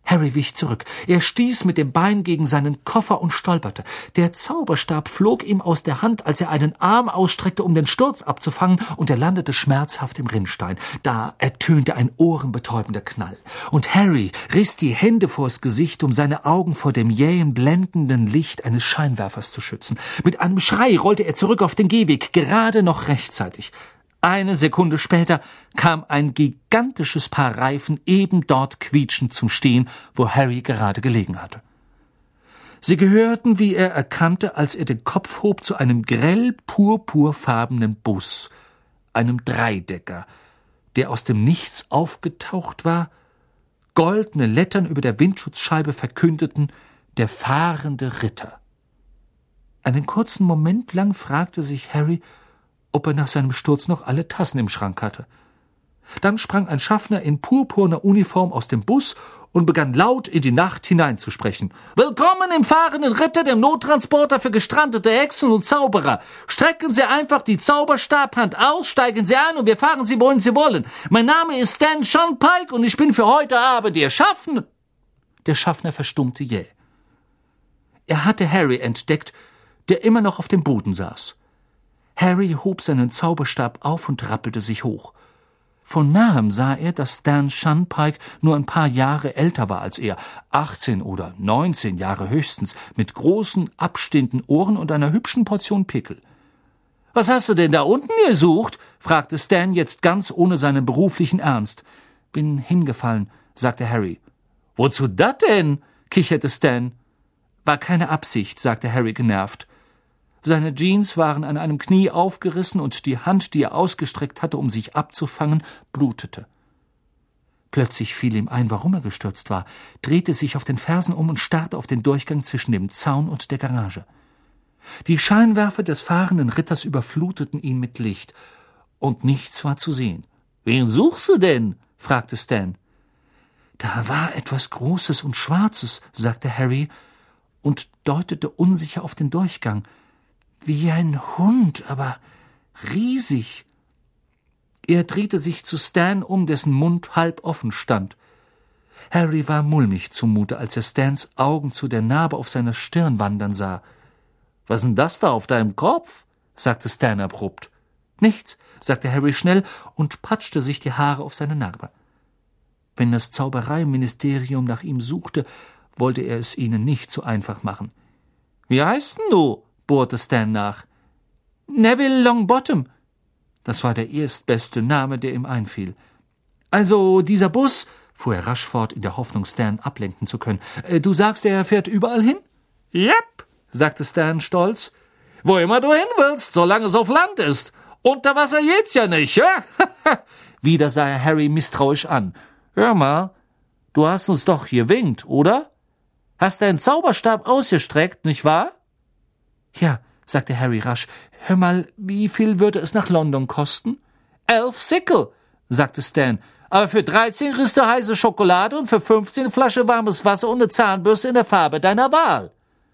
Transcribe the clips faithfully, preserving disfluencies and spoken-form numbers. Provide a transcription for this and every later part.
Harry wich zurück. Er stieß mit dem Bein gegen seinen Koffer und stolperte. Der Zauberstab flog ihm aus der Hand, als er einen Arm ausstreckte, um den Sturz abzufangen, und er landete schmerzhaft im Rinnstein. Da ertönte ein ohrenbetäubender Knall. Und Harry riss die Hände vors Gesicht, um seine Augen vor dem jähen, blendenden Licht eines Scheinwerfers zu schützen. Mit einem Schrei rollte er zurück auf den Gehweg, gerade noch rechtzeitig. Eine Sekunde später kam ein gigantisches Paar Reifen eben dort quietschend zum Stehen, wo Harry gerade gelegen hatte. Sie gehörten, wie er erkannte, als er den Kopf hob, zu einem grell purpurfarbenen Bus, einem Dreidecker, der aus dem Nichts aufgetaucht war. Goldene Lettern über der Windschutzscheibe verkündeten: der fahrende Ritter. Einen kurzen Moment lang fragte sich Harry, ob er nach seinem Sturz noch alle Tassen im Schrank hatte. Dann sprang ein Schaffner in purpurner Uniform aus dem Bus und begann laut in die Nacht hineinzusprechen. »Willkommen im fahrenden Ritter, dem Nottransporter für gestrandete Hexen und Zauberer. Strecken Sie einfach die Zauberstabhand aus, steigen Sie ein und wir fahren Sie, wohin Sie wollen. Mein Name ist Stan Shunpike und ich bin für heute Abend Ihr Schaffner.« Der Schaffner verstummte jäh. Er hatte Harry entdeckt, der immer noch auf dem Boden saß. Harry hob seinen Zauberstab auf und rappelte sich hoch. Von nahem sah er, dass Stan Shunpike nur ein paar Jahre älter war als er, achtzehn oder neunzehn Jahre höchstens, mit großen, abstehenden Ohren und einer hübschen Portion Pickel. »Was hast du denn da unten gesucht?« fragte Stan jetzt ganz ohne seinen beruflichen Ernst. »Bin hingefallen«, sagte Harry. »Wozu dat denn?« kicherte Stan. »War keine Absicht«, sagte Harry genervt. Seine Jeans waren an einem Knie aufgerissen und die Hand, die er ausgestreckt hatte, um sich abzufangen, blutete. Plötzlich fiel ihm ein, warum er gestürzt war, drehte sich auf den Fersen um und starrte auf den Durchgang zwischen dem Zaun und der Garage. Die Scheinwerfer des fahrenden Ritters überfluteten ihn mit Licht, und nichts war zu sehen. »Wen suchst du denn?« fragte Stan. »Da war etwas Großes und Schwarzes«, sagte Harry und deutete unsicher auf den Durchgang. »Wie ein Hund, aber riesig.« Er drehte sich zu Stan um, dessen Mund halb offen stand. Harry war mulmig zumute, als er Stans Augen zu der Narbe auf seiner Stirn wandern sah. »Was ist denn das da auf deinem Kopf?« sagte Stan abrupt. »Nichts«, sagte Harry schnell und patschte sich die Haare auf seine Narbe. Wenn das Zaubereiministerium nach ihm suchte, wollte er es ihnen nicht so einfach machen. »Wie heißt denn du?« bohrte Stan nach. »Neville Longbottom.« Das war der erstbeste Name, der ihm einfiel. »Also dieser Bus«, fuhr er rasch fort, in der Hoffnung, Stan ablenken zu können. »Du sagst, er fährt überall hin?« »Jep«, sagte Stan stolz. »Wo immer du hin willst, solange es auf Land ist. Unter Wasser geht's ja nicht, ja?« Wieder sah er Harry misstrauisch an. »Hör mal, du hast uns doch gewinkt, oder? Hast deinen Zauberstab ausgestreckt, nicht wahr?« »Ja«, sagte Harry rasch. »Hör mal, wie viel würde es nach London kosten?« »Elf Sickel«, sagte Stan. »Aber für dreizehn kriegst du heiße Schokolade und für fünfzehn Flasche warmes Wasser und eine Zahnbürste in der Farbe deiner Wahl.«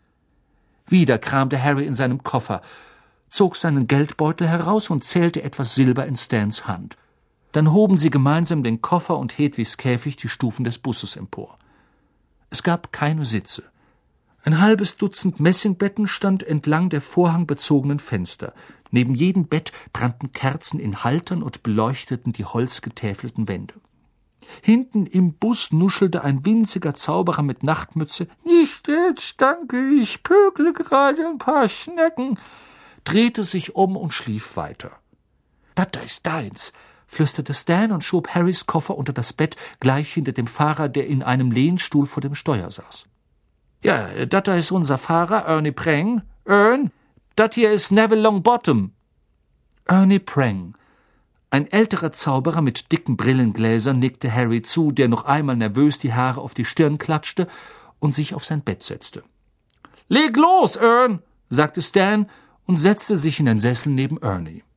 Wieder kramte Harry in seinem Koffer, zog seinen Geldbeutel heraus und zählte etwas Silber in Stans Hand. Dann hoben sie gemeinsam den Koffer und Hedwigs Käfig die Stufen des Busses empor. Es gab keine Sitze. Ein halbes Dutzend Messingbetten stand entlang der vorhangbezogenen Fenster. Neben jedem Bett brannten Kerzen in Haltern und beleuchteten die holzgetäfelten Wände. Hinten im Bus nuschelte ein winziger Zauberer mit Nachtmütze. »Nicht jetzt, danke, ich pökle gerade ein paar Schnecken«, drehte sich um und schlief weiter. »Das da ist deins«, flüsterte Stan und schob Harrys Koffer unter das Bett, gleich hinter dem Fahrer, der in einem Lehnstuhl vor dem Steuer saß. »Ja, dat da ist unser Fahrer, Ernie Preng. Ern, dat hier ist Neville Longbottom.« Ernie Preng, ein älterer Zauberer mit dicken Brillengläsern, nickte Harry zu, der noch einmal nervös die Haare auf die Stirn klatschte und sich auf sein Bett setzte. »Leg los, Ern«, sagte Stan und setzte sich in den Sessel neben Ernie.